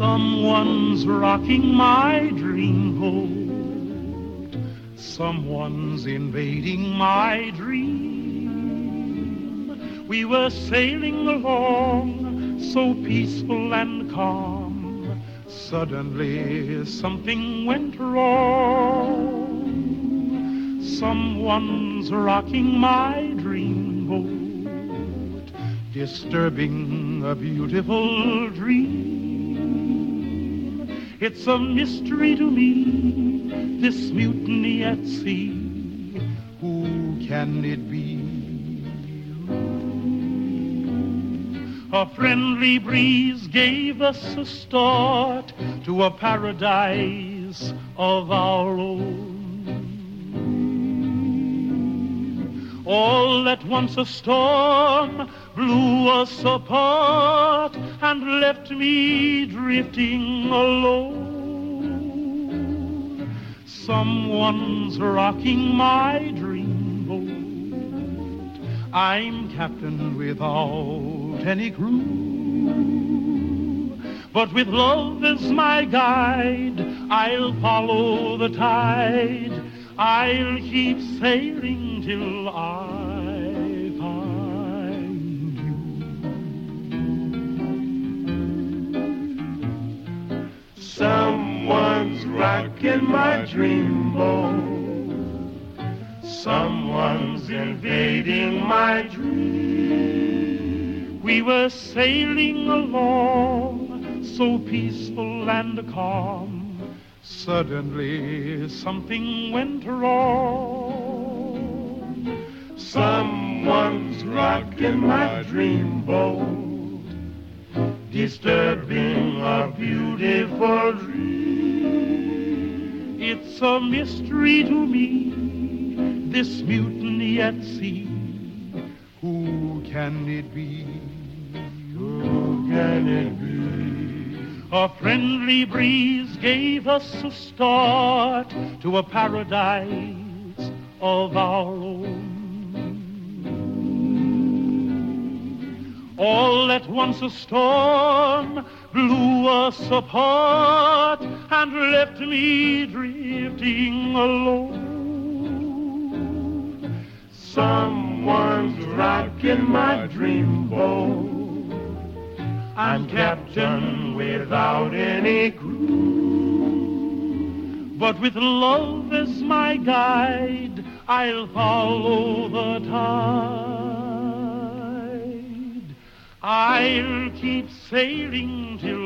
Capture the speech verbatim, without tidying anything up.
Someone's rocking my dreamboat. Someone's invading my dream. We were sailing along, so peaceful and calm. Suddenly something went wrong. Someone's rocking my dreamboat, disturbing a beautiful dream. It's a mystery to me, this mutiny at sea. Who can it be? A friendly breeze gave us a start to a paradise of our own. All at once a storm blew us apart and left me drifting alone. Someone's rocking my dreamboat. I'm captain without any crew, but with love as my guide, I'll follow the tide. I'll keep sailing till I find you. Someone's rocking my dreamboat. Someone's invading my dream. We were sailing along, so peaceful and calm. Suddenly something went wrong. Someone's rocking my dreamboat, disturbing a beautiful dream. It's a mystery to me, this mutiny at sea. Who can it be? Who can it be? A friendly breeze gave us a start to a paradise of our own. All at once a storm blew us apart and left me drifting alone. Someone's rocking my dreamboat. I'm captain without any crew, but with love as my guide, I'll follow the tide. I'll keep sailing till